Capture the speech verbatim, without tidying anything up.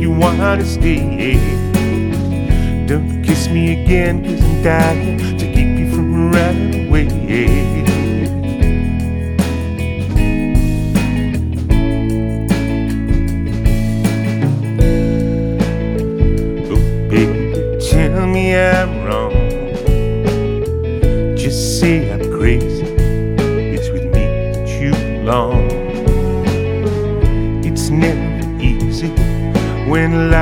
you wanna stay. Don't kiss me again, cause I'm dying to keep you from running away. Tell me I'm wrong. Just say I'm crazy. It's with me that you belong. It's never easy when life